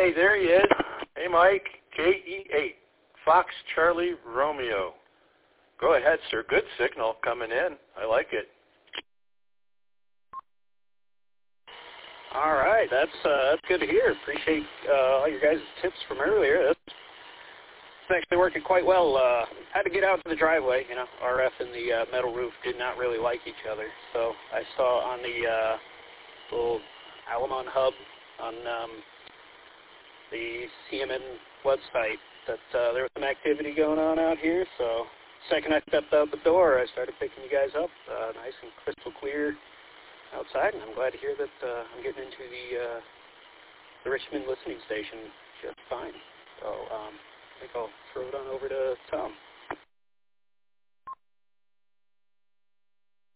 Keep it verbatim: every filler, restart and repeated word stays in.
Hey, there he is. Hey, Mike, K E eight, Fox Charlie Romeo. Go ahead, sir. Good signal coming in. I like it. All right, that's uh, that's good to hear. Appreciate uh, all your guys' tips from earlier. That's it's actually working quite well. Uh, had to get out to the driveway. You know, R F and the uh, metal roof did not really like each other. So I saw on the uh, little Alamon hub on um, the C M N website that uh, there was some activity going on out here. So second I stepped out the door, I started picking you guys up, uh, nice and crystal clear outside, and I'm glad to hear that uh, I'm getting into the uh, the Richmond listening station just fine. So um, I think I'll throw it on over to Tom.